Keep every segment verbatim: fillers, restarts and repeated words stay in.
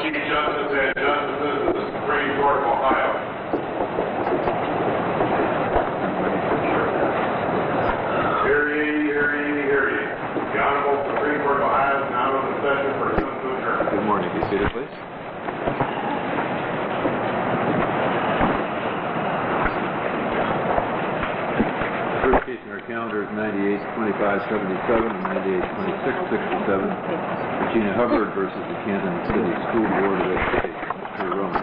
Chief Justice and Justices of the Supreme Court of Ohio. Hear ye, hear ye, hear ye. The Honorable Supreme Court of Ohio is now in session for to adjourn. Good morning. Be seated, please. First case in our calendar is ninety-eight twenty-five seventy-seven and ninety-eight twenty-six sixty-seven. Regina Hubbard versus the Canton City School Board of Education. Mister Roman.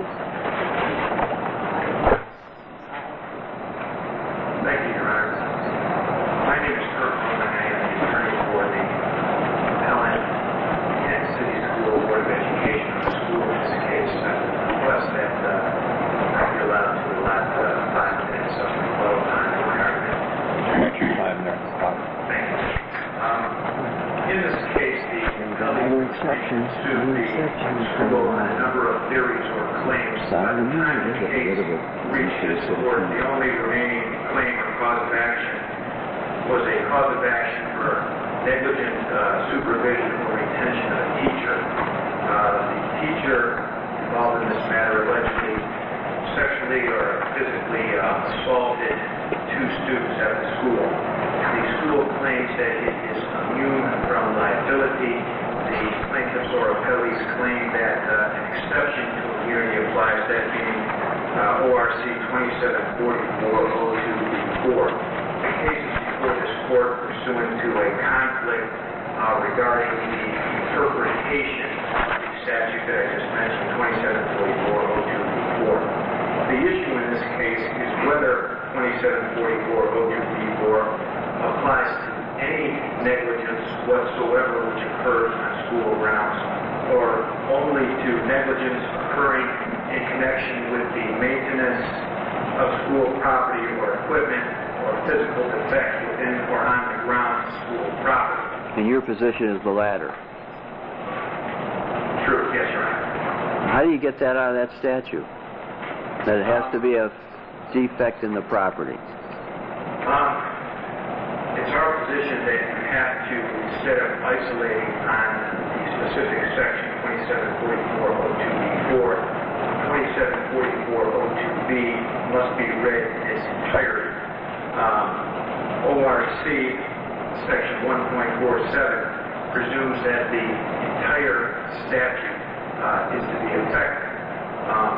Thank you, Your Honor. My name is Kurt Roman. I am the attorney for the appellant Canton City School Board of Education of the school in this case. I request that uh, I be allowed to allot uh, five minutes of rebuttal time for my argument. Five minutes. Thank you. Um, in this case, the Other exceptions, other exceptions for school on a number of theories or claims. By the time the case reached this court, the only remaining claim or cause of action was a cause of action for negligent uh, supervision or retention of a teacher. Uh, the teacher involved in this matter allegedly sexually or physically uh, assaulted two students at the school. The school claims that it is immune from liability. The plaintiffs or appellees claim that uh, an exception to immunity applies, that being uh, O R C twenty-seven forty-four oh two B four. The case is before this court pursuant to a conflict uh, regarding the interpretation of the statute that I just mentioned, twenty-seven forty-four oh two B four. The issue in this case is whether twenty-seven forty-four oh two B four applies to any negligence whatsoever which occurs on school grounds, or only to negligence occurring in connection with the maintenance of school property or equipment or physical defect within or on the grounds of school property. And your position is the latter. True, yes, Your Honor. How do you get that out of that statute? That it has to be a defect in the property? Um, It's our position that you have to, instead of isolating on the specific section twenty-seven forty-four oh two B four, twenty-seven forty-four oh two B must be read in its entirety. Um, O R C section one point four seven presumes that the entire statute uh, is to be effective. Um,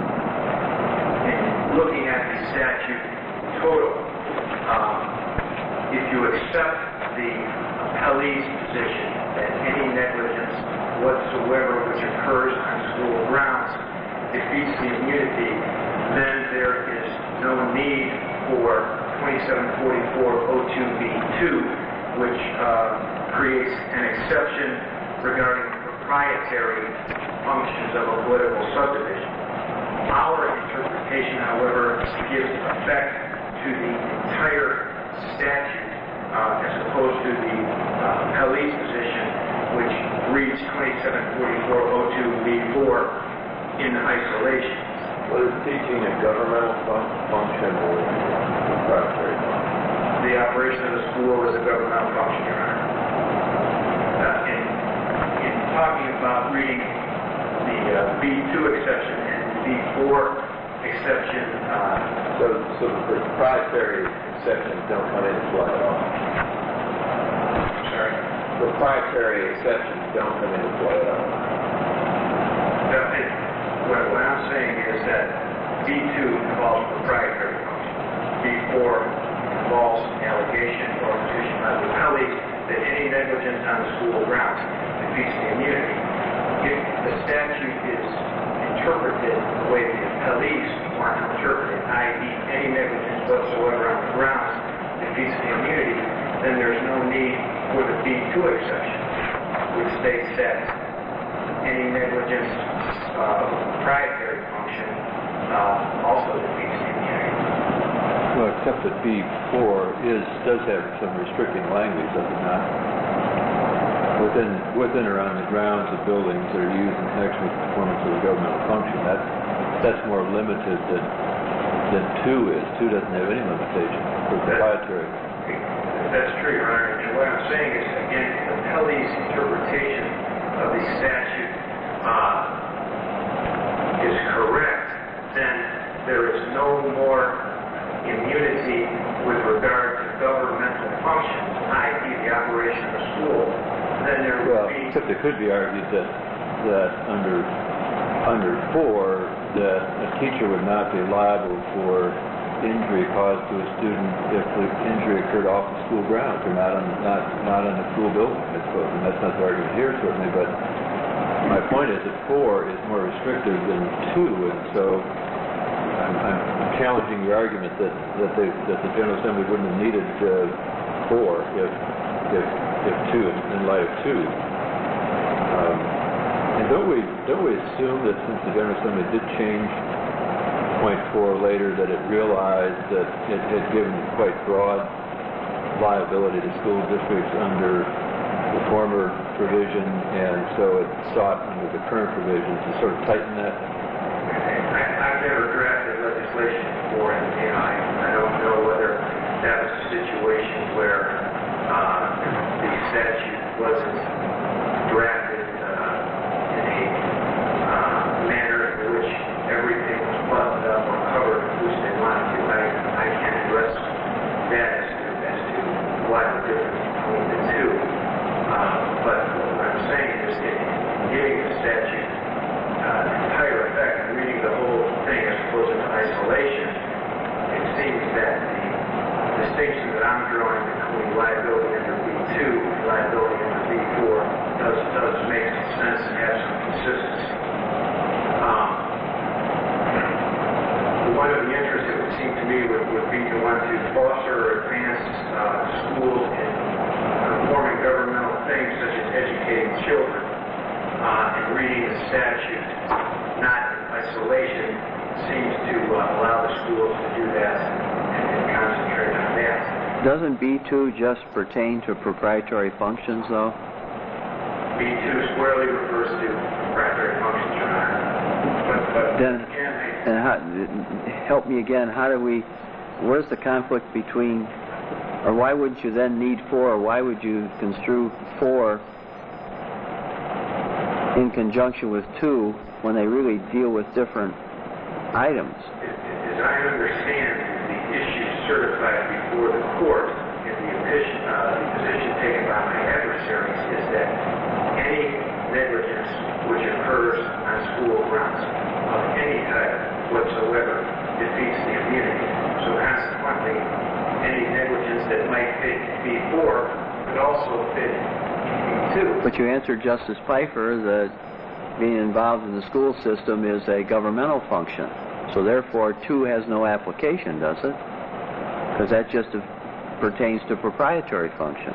in looking at the statute total, um, if you accept the appellee's position that any negligence whatsoever which occurs on school grounds defeats the immunity, then there is no need for twenty-seven forty-four oh two B two, which uh, creates an exception regarding proprietary functions of a political subdivision. Our interpretation, however, gives effect to the entire statute uh, as opposed to the uh, appellee's position, which reads twenty-seven forty-four oh two B four in isolation. What is teaching a governmental fun- function or proprietary function? The operation of the school is a governmental function, Your Honor. Uh, in, in talking about reading the uh, B two exception and B four exception, uh, So, so the proprietary exceptions don't come into play at all. sorry, Proprietary exceptions don't come into play at all. Uh, it- what, what I'm saying is that B two involves proprietary function. B four involves allegation or petition by the appellee that any negligence on the school grounds defeats the immunity. If the statute is interpreted the way the appellees want to interpret it, that is any negligence whatsoever on the grounds defeats the immunity, then there's no need for the B two exception, which states that any negligence uh, of a proprietary function uh, also defeats the immunity. Well, except that B four is, does have some restricting language, does it not? Within, within or on the grounds of buildings that are used in connection with the performance of a governmental function. That's, that's more limited than, than two is. Two doesn't have any limitation for proprietary. That's true, Your Honor. And what I'm saying is, again, the appellee's interpretation of the statute uh, no more immunity with regard to governmental functions, that is the operation of the school, then there Well, would be... except it could be argued that, that under, under four, that a teacher would not be liable for injury caused to a student if the injury occurred off the school grounds or not on, not, not in the school building, I suppose. And that's not the argument here, certainly, but my point is that four is more restrictive than two, and so I'm, I'm challenging your argument that, that, they, that the General Assembly wouldn't have needed uh, four if, if, if two, in light of two. Um, and don't we, don't we assume that since the General Assembly did change point four later, that it realized that it had given quite broad liability to school districts under the former provision, and so it sought under the current provision to sort of tighten that? I, I've never drafted legislation before, and you know, I, I don't know whether that was a situation where uh, the statute wasn't drafted uh, in a uh, manner in which everything was buttoned up or covered as loose as they wanted to. I, I can't address that as to, as to what the difference between the two. Uh, but what I'm saying is that in giving the statute uh, entire effect and reading the whole thing as opposed to isolation, it seems that the distinction that I'm drawing between liability under B two and liability under B four does, does make some sense and have some consistency. Um, one of the interests, it would seem to me, would, would be to want to foster or advance uh, schools in performing governmental things such as educating children, uh, and reading the statute, not in isolation, seems to uh, allow the schools to do that and, and concentrate on that. Doesn't B two just pertain to proprietary functions, though? B two squarely refers to proprietary functions, Your Honor. But, but Then, again, I, and how, help me again, how do we, where's the conflict between, or why would you then need four, or why would you construe four in conjunction with two when they really deal with different items? as I understand the issue certified before the court in the position, uh, the position taken by my adversaries is that any negligence which occurs on school grounds of any type whatsoever defeats the immunity. So consequently, any negligence that might fit B four could also fit B two. But you answered Justice Pfeiffer that being involved in the school system is a governmental function. So therefore, two has no application, does it? Because that just pertains to proprietary functions.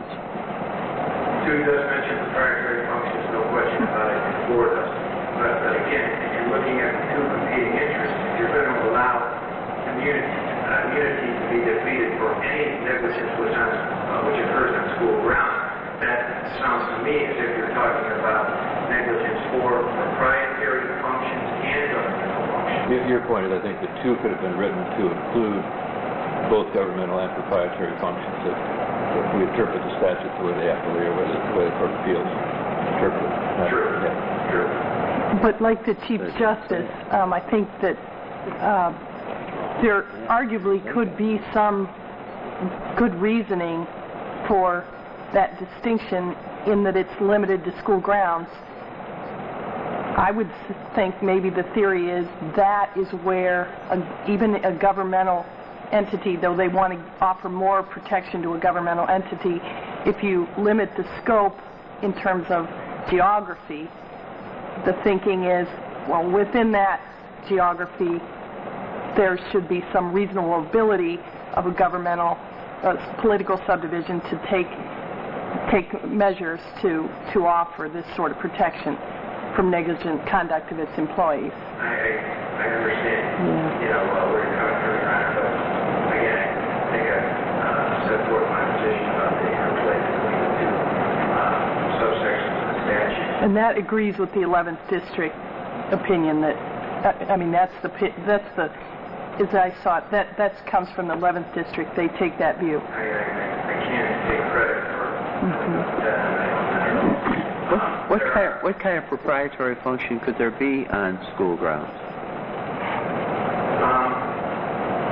Two does mention proprietary functions, no question about it, and four does. But, but again, in looking at the two competing interests, if you're going to allow immunity, uh, immunity to be defeated for any negligence which, on, uh, which occurs on school grounds, that sounds to me as if you're talking about negligence for proprietary functions and governmental functions. Your, your point is, I think the two could have been written to include both governmental and proprietary functions if, if we interpret the statute the way they have to, or the way the Court of Appeals interpret it. True. Yeah. True. But like the Chief Justice, um, I think that uh, there arguably could be some good reasoning for that distinction in that it's limited to school grounds. I would think maybe the theory is that is where a, even a governmental entity, though they want to offer more protection to a governmental entity, if you limit the scope in terms of geography, the thinking is, well, within that geography, there should be some reasonable ability of a governmental, uh, political subdivision to take take measures to to offer this sort of protection from negligent conduct of its employees. I, I, I understand, Yeah. you know, uh, where you're coming from, Your Honor, but again, I think I uh, set forth my position about the interplay between the two uh, subsections of the statute. And that agrees with the eleventh District opinion that, I, I mean, that's the, pi- that's the, as I saw it, that, that comes from the eleventh District. They take that view. I, I, I can't take credit for Mhm. that. I don't, I don't know. What, what, There kind, are- what kind of proprietary function could there be on school grounds? Um,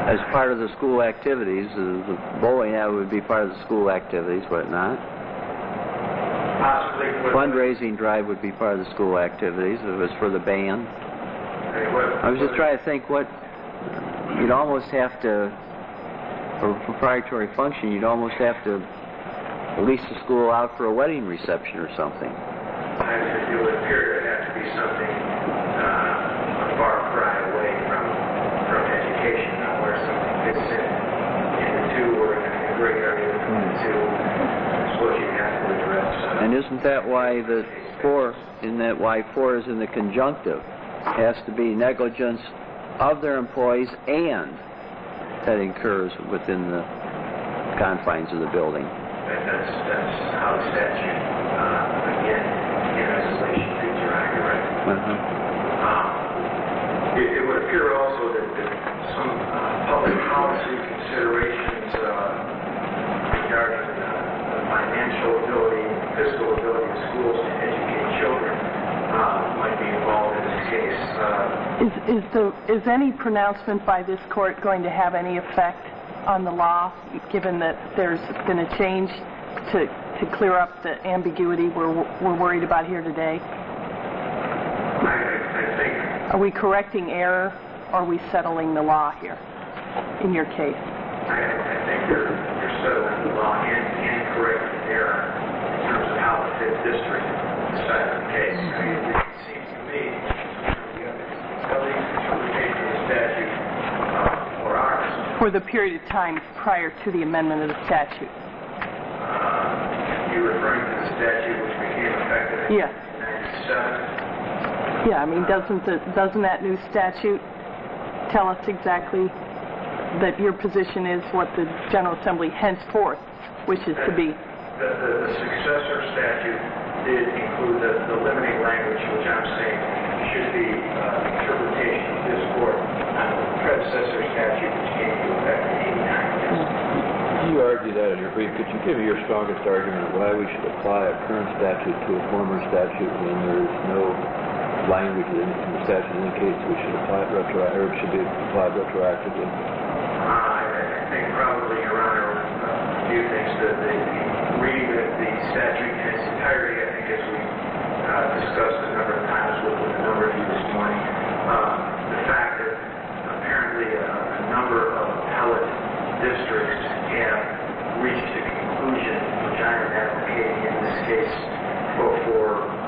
as part of the school activities. Uh, the bowling alley would be part of the school activities, would it not? Possibly. for- Fundraising drive would be part of the school activities if it was for the band. Okay, what- I was just trying to think what, you'd almost have to, for a proprietary function, you'd almost have to lease the school out for a wedding reception or something. I think it would appear to have to be something uh, a far cry away from from education, not where something fits in in the two or in a great area between the two. It's what you have to address. Uh, And isn't that why the four, isn't that why four is in the conjunctive? Has to be negligence of their employees and that incurs within the confines of the building. that- that's that's how the statute uh, again in isolation reads. You're right. You're right. Uh-huh. Um, It it would appear also that that some uh, public policy considerations uh, regarding uh, the financial ability and fiscal ability of schools to educate children uh, might be involved in this case. Uh, Is, is the, is any pronouncement by this court going to have any effect on the law, given that there's been a change to, to clear up the ambiguity we're, we're worried about here today? I I think Are we correcting error, or are we settling the law here, in your case? I I think you're you're settling the law and and correcting error in terms of how the fifth district decided the case. I mean, it seems to me the other interpretation of the statute uh, or ours. For the period of time prior to the amendment of the statute? Uh, You're referring to the statute which became effective in Yeah. ninety-seven. Yeah, I mean, doesn't the, doesn't that new statute tell us exactly that your position is what the General Assembly henceforth wishes to be? The, the, the successor statute did include the, the limiting language, which I'm saying should be uh, interpretation of this court on the predecessor statute, which came into effect in eighty-nine. You argue that in your brief. Could you give me your strongest argument of why we should apply a current statute to a former statute when there is no language in in the statute that indicates we should apply it retroactively, or it should be applied retroactively? Uh, I, I think probably, Your Honor, uh, a few things. The, the, the reading of the statute in its entirety, I think, as we uh, discussed a number of times with, with a number of you this morning, uh, the fact that apparently a, a number of appellate districts have reached a conclusion, which I am advocating in this case, for, for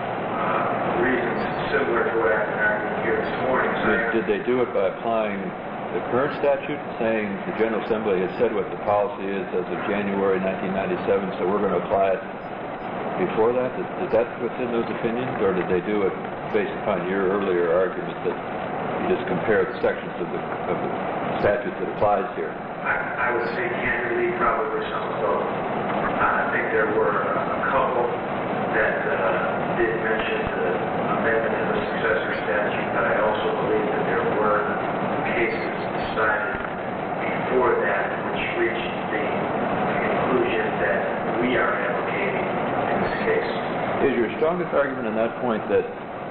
uh, reasons similar to what I've been arguing here this morning. So I Did, did they do it by applying the current statute, saying the General Assembly had said what the policy is as of January nineteen ninety-seven, so we're going to apply it before that? Is, is that what's in those opinions, or did they do it based upon your earlier argument that you just compare the sections of the, of the statute that applies here? I, I would say candidly probably some of both. Uh, I think there were a couple that uh, did mention the amendment of the successor statute, but I also believe that there were cases decided before that which reached the conclusion that we are advocating in this case. Is your strongest argument on that point that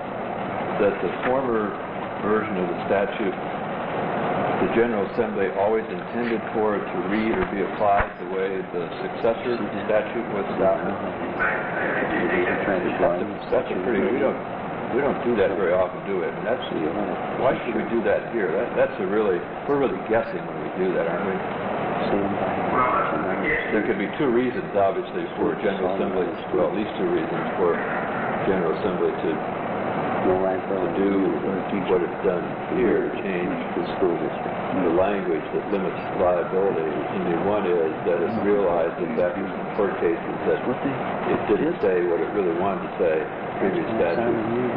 that the former version of the statute, the General Assembly always intended for it to read or be applied the way the successor statute was adopted? I, I, I do think that That's a, that's a pretty, we don't, we don't do that very often, do we? I mean, that's, why should we do that here? That, that's a really, we're really guessing when we do that, aren't we? well, uh, again, There could be two reasons, obviously, for General Assembly, well, at least two reasons for General Assembly to to do what it's done here, to change the school district, the language that limits liability. I mean, one is that it realized that after some court cases that it didn't say what it really wanted to say, previous statute.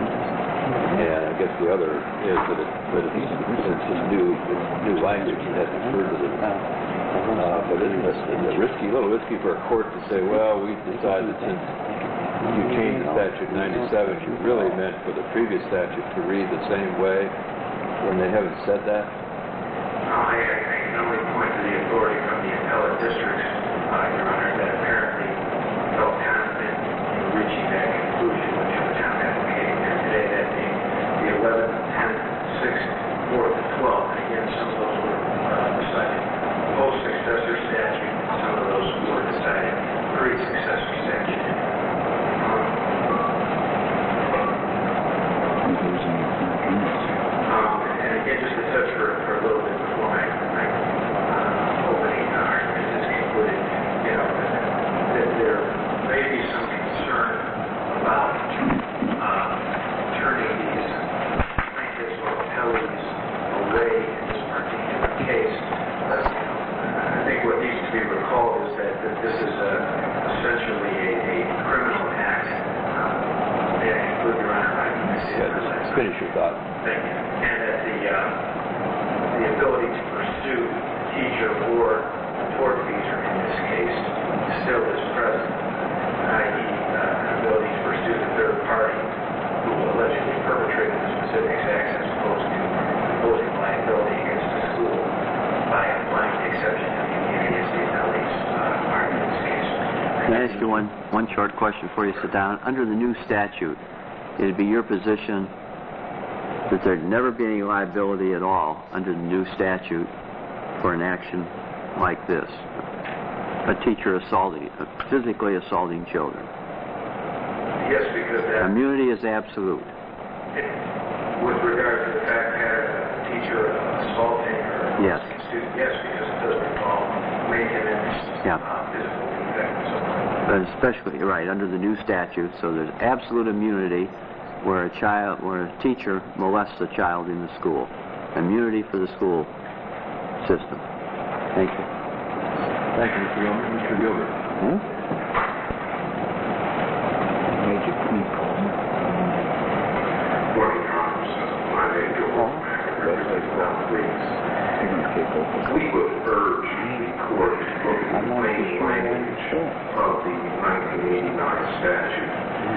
And I guess the other is that it, that it's, since it's new, it's new language, it has referred to the, uh, but isn't it, isn't it risky, a little risky for a court to say, well, we decided that since you changed the statute in ninety-seven, you really meant for the previous statute to read the same way when they haven't said that? I, I can only point to the authority from the appellate districts, uh, Your Honor, that apparently felt confident in reaching that conclusion, which which I'm advocating here today, that being the eleventh, tenth, sixth, fourth, and twelfth, and again, some of those were uh, decided we recall is that, that this is a, essentially a, a criminal act. Uh, may I conclude, Your Honor? I can see Yeah, it. just finish your thought. Thank you. And that the, uh, the ability to pursue the teacher or the tortfeasor in this case still is present, that is, uh, an ability to pursue the third party who allegedly perpetrated the specific acts as opposed to imposing liability against the school by applying the exception to the immunity as the appellees uh, argue in this case. Can I ask you one, one short question before you sit down? Under the new statute, it'd be your position that there'd never be any liability at all under the new statute for an action like this. A teacher assaulting, physically assaulting children. Yes, because that, Immunity is absolute. with regard to the fact that a teacher assaulting or Yes. student, yes, because it doesn't involve maintenance, Yeah. uh, physical defect, and so on. But especially, right, under the new statute, so there's absolute immunity where a child, where a teacher molests a child in the school. Immunity for the school system. Thank you. Thank you, Mister Gilbert. Mister Gilbert. Hmm? Morning, Your Honors. My name is Gilbert Mack. I represent the police. We would urge the court to look at the plain language of the nineteen eighty-nine statute.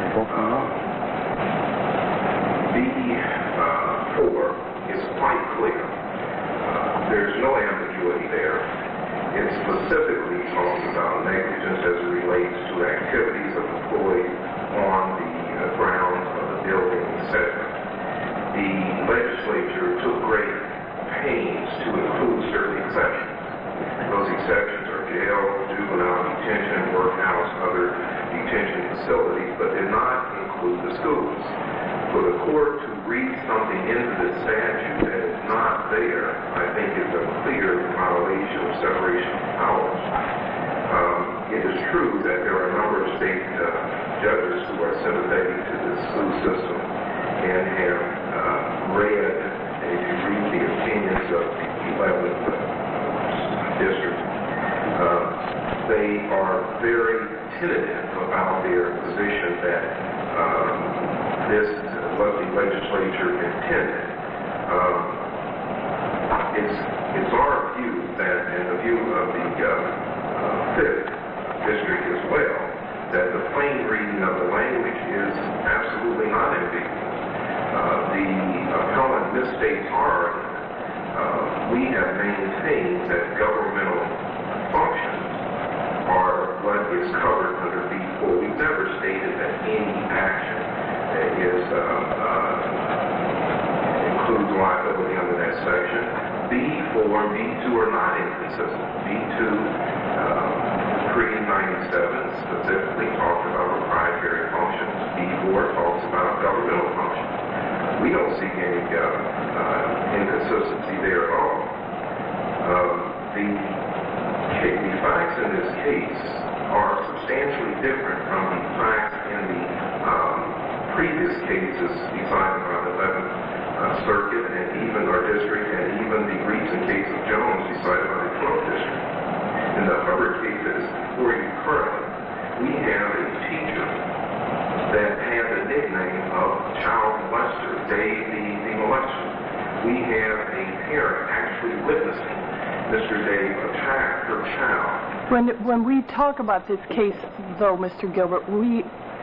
B four is quite clear. Uh, There's no ambiguity there. It specifically talks about negligence as it relates to activities of employees on the uh, grounds of the building, et cetera. The legislature took great pains to include certain exceptions. Those exceptions are jail, juvenile detention, workhouse, other detention facilities, but did not include the schools. For the court to read something into the statute that is not there, I think is a clear violation of separation of powers. Um, it is true that there are a number of state uh, judges who are sympathetic to the school system and have uh, read, and if you read the opinions of the eleventh uh, district, uh, they are very tentative about their position that um, this what the legislature intended. Um, it's, it's our view that, and the view of the uh, uh, fifth district as well, that the plain reading of the language is absolutely not ambiguous. Uh, the appellant misstates our argument. Uh, we have maintained that governmental functions are what is covered under B four. We've never stated that any action is uh, uh, includes liability under that section. B four and B two are not inconsistent. B two, uh, pre ninety-seven, specifically talks about proprietary functions. B four talks about governmental functions. We don't see any uh, uh, inconsistency there at all. Um, the, the facts in this case are substantially different from the facts in the um, previous cases decided by the eleventh uh, Circuit and even our district and even the recent case of Jones decided by the twelfth District. In the Hubbard case that is before you currently, we have a teacher that had the nickname of child molester, Dave the, the molester. We have a parent actually witnessing Mister Dave attack her child. When, when we talk about this case, though, Mister Gilbert, we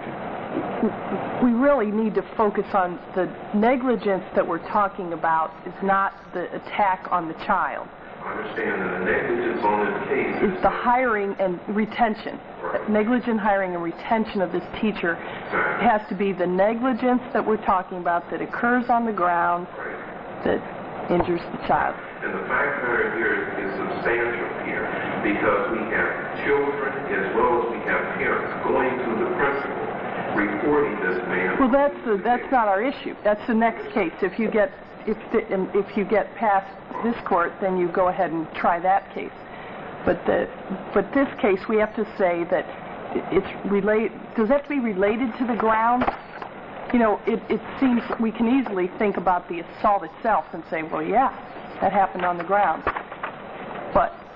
we really need to focus on the negligence that we're talking about is not the attack on the child. I understand that the negligence on this case It's the hiring and retention. Right. Negligent hiring and retention of this teacher has to be the negligence that we're talking about that occurs on the ground right. that injures the child. And the fact pattern here is substantial here because we have children as well as we have parents going to the principal reporting this man. Well, that's the, that's not our issue. That's the next case. If you get if the, if you get past this court, then you go ahead and try that case. But the but this case, we have to say that it's relate. Does that have to be related to the ground? You know, it, it seems we can easily think about the assault itself and say, well, yeah, that happened on the ground. But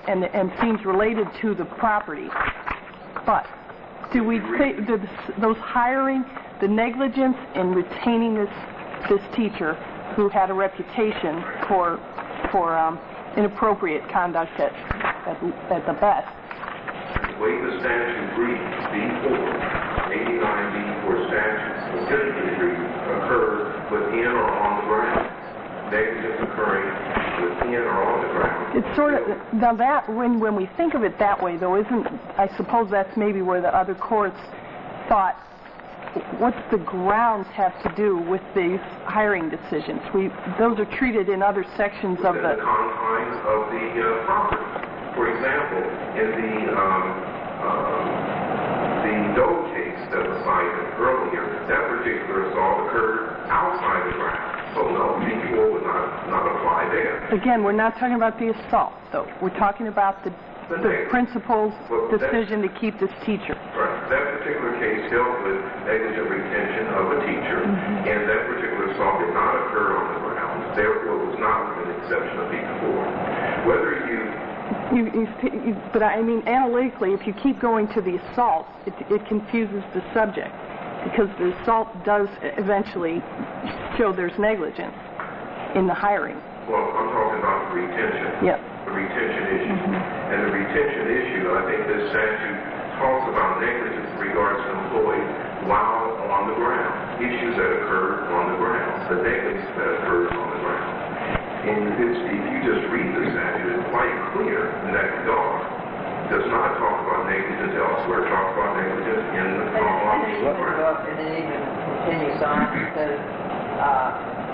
and, and seems related to the property. But do we say, do this, those hiring, the negligence in retaining this, this teacher who had a reputation for, for um, inappropriate conduct at, at, at the best? The way the statute reads, B four, eighty-nine B four statute specifically reads, occurs within or on the ground. Negligence occurring within or on the ground. It's sort of, now that, when, when we think of it that way, though, isn't, I suppose that's maybe where the other courts thought, what's the grounds have to do with these hiring decisions? We, those are treated in other sections of Within the... the confines of the uh, property. For example, in the, um, um, the Doe case that was cited earlier, that particular assault occurred outside the ground. So no, B four would not, not apply there. Again, we're not talking about the assault, though. We're talking about the, the principal's Well, decision to keep this teacher. Right. That particular case dealt with negligent retention of a teacher, Mm-hmm. and that particular assault did not occur on the grounds. Therefore, it was not within the exception of B four. Whether you You, you, you, but I mean, analytically, if you keep going to the assault, it, it confuses the subject, because the assault does eventually show there's negligence in the hiring. Well, I'm talking about the retention. Yep. The retention issue. Mm-hmm. And the retention issue, I think this statute talks about negligence in regards to employees while on the ground. Issues that occur on the ground. The negligence that occurs on the ground. And it's, if you just read the statute, it's quite clear in that regard. It does not talk about negligence elsewhere. It talks about negligence in the And, on and, the it even ground. goes, and it even continues on, because uh,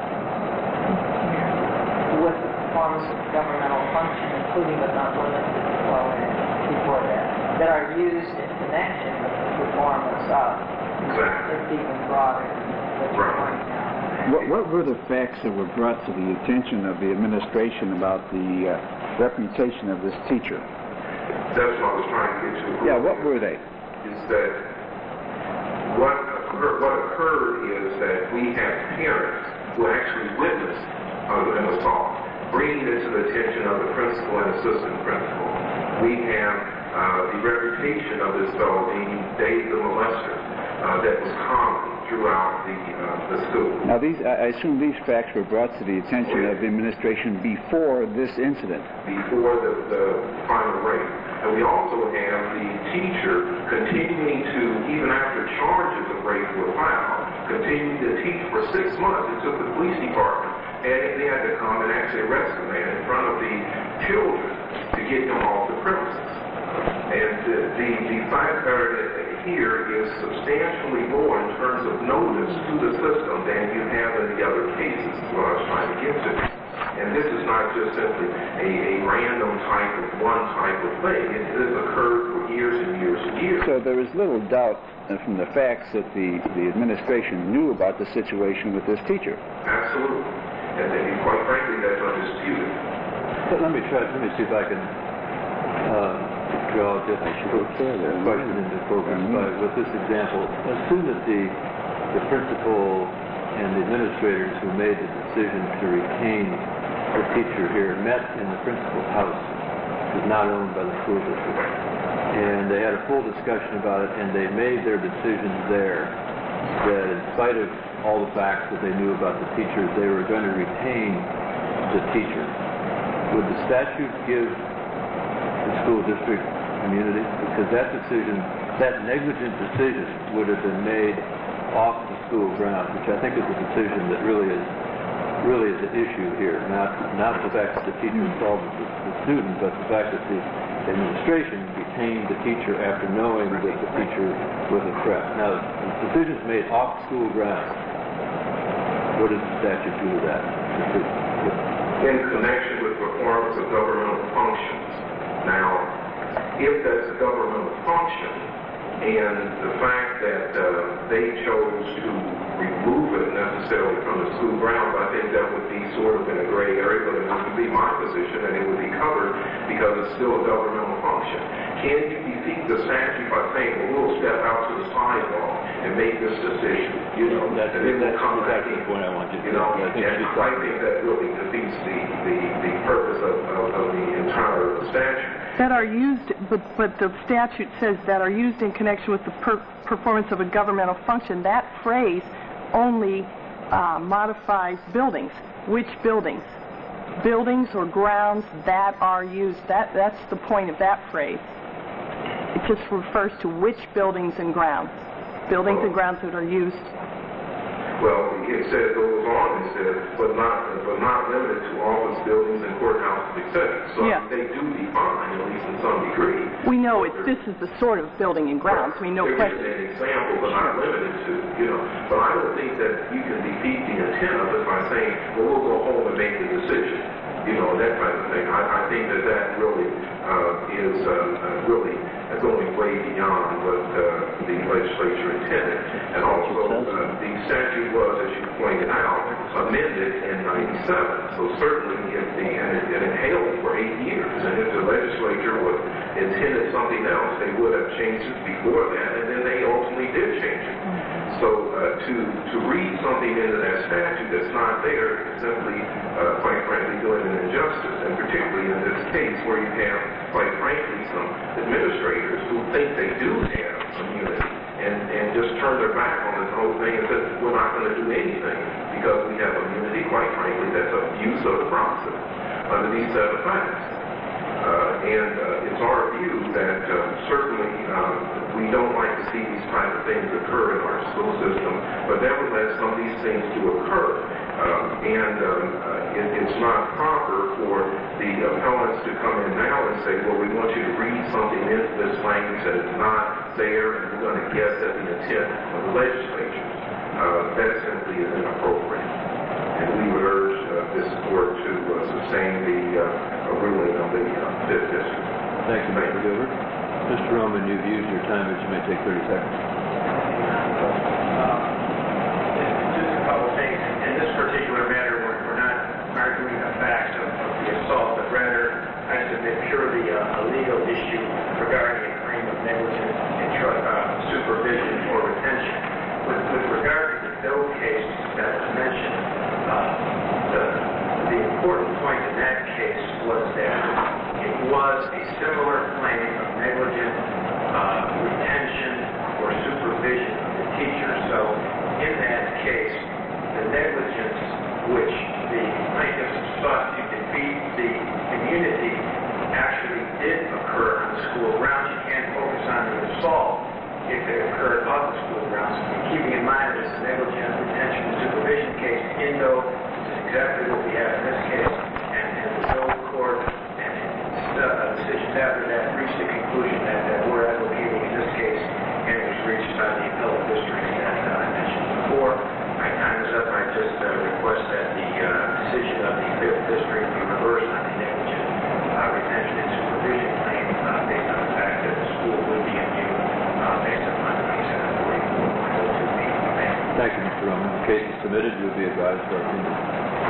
with the performance of governmental function, including but not limited to, well, before that, that are used in connection with the performance of. Exactly. It's even broader than what you're Right. pointing out. What, what were the facts that were brought to the attention of the administration about the uh, reputation of this teacher? That's what I was trying to get to. Yeah, what were they? Is that what occurred, what occurred is that we have parents who actually witnessed uh, an assault, bringing it to the attention of the principal and assistant principal. We have uh, the reputation of this fellow being Dave the molester uh, that was common throughout the, uh, the school. Now, these, I I assume these facts were brought to the attention of the administration before this incident. Before the, the final rape. And we also have the teacher continuing to, even after charges of rape were filed, continuing to teach for six months. It took the police department, and they had to come and actually arrest the man in front of the children to get him off the premises. And the, the, the fact here is substantially more in terms of notice to the system than you have in the other cases, is what I was trying to get to. And this is not just simply a, a random type of one type of thing. It has occurred for years and years and years. So there is little doubt uh, from the facts that the, the administration knew about the situation with this teacher. Absolutely. And then, quite frankly, that's undisputed. But let me try, let me see if I can uh, draw just a question into focus by, with this example. Assume that the, the principal and the administrators who made the decision to retain the teacher here met in the principal's house, which is not owned by the school district. And they had a full discussion about it, and they made their decisions there that in spite of all the facts that they knew about the teachers, they were going to retain the teacher. Would the statute give the school district immunity? Because that decision, that negligent decision would have been made off the school grounds, which I think is a decision that really is really is an issue here. Not not the fact that the teacher assaulted the, the student, but the fact that the administration retained the teacher after knowing that the teacher was a threat. Now, the decisions made off school grounds, what does the statute do to that? In connection with performance of governmental functions. Now, if that's a governmental function, and the fact that uh, they chose to remove it necessarily from the school grounds, I think that would be sort of in a gray area, but it would be my position that it would be covered because it's still a governmental function. Can you defeat the statute by saying, well, we'll step out to the sidewalk and make this decision, you know, That's, and then we'll that's come back exactly in? the point I want you to You know, I think and she's I think that really defeats the, the, the purpose of, of, of the entire statute. That are used, but, but the statute says that are used in connection with the per- performance of a governmental function. That phrase only uh, modifies buildings. Which buildings? Buildings or grounds that are used. That, that's the point of that phrase. It just refers to which buildings and grounds. Buildings and grounds that are used. Well, it says, goes on, it says, but not, but not limited to office buildings and courthouses, et cetera. So Yeah. they do define, at least in some degree. We know it. This is the sort of building and grounds. We know There is question. an example, but not limited to, you know. But I don't think that you can defeat the intent of it by saying, well, we'll go home and make the decision, you know, that kind of thing. I, I think that that really uh, is uh, uh, really going way beyond what uh, the legislature intended. And also, uh, the statute was, as you pointed out, amended in ninety-seven. So certainly, if the, and it, and it held for eight years, and if the legislature was intended something else, they would have changed it before that, and then they ultimately did change it. So uh, to to read something into that statute that's not there is simply, uh, quite frankly, doing an injustice, and particularly in this case where you have, quite frankly, some administrators who think they do have immunity and, and just turn their back on this whole thing and say, we're not going to do anything because we have immunity. Quite frankly, that's abuse of the process under these set of facts. Uh, and uh, it's our view that uh, certainly uh, we don't like to see these type of things occur in our school system, but nevertheless, some of these things do occur. Um, and um, uh, it, it's not proper for the appellants to come in now and say, well, we want you to read something into this language that is not there, and we're going to guess at the intent of the legislature. Uh, that simply is inappropriate. And we would urge uh, this court to uh, sustain the uh, ruling of the uh, fifth district. Thank you, Mister Gilbert. Mister Roman, you've used your time, but you may take thirty seconds. Just a couple things. In this particular matter, we're, we're not arguing the facts of, of the assault, but rather, I submit purely a, a legal issue regarding a claim of negligence in tr- uh, supervision or retention. With, with regard to the Doe case that was mentioned, uh, the, the important point in that case was that it was a similar claim of negligent uh, retention or supervision of the teacher. So in that case, the negligence which the plaintiffs sought to defeat the immunity actually did occur on the school grounds. You can't focus on the assault if it occurred off the school grounds. Keeping in mind that it's a negligent retention and supervision case, Indo is exactly what we have in this case, and, and the Doe court and uh, decisions after that reached the conclusion that, that we're advocating in this case, and it was reached by the appellate district that uh, I mentioned before. My time is up. I just uh, request that the uh, decision of the fifth district be reversed on the negligent uh, retention and supervision claim uh, based on the fact that the school would be immune uh, based upon twenty-seven forty-four point oh two B. Thank you, Mister Roman. The case is submitted. You'll be advised of our opinion.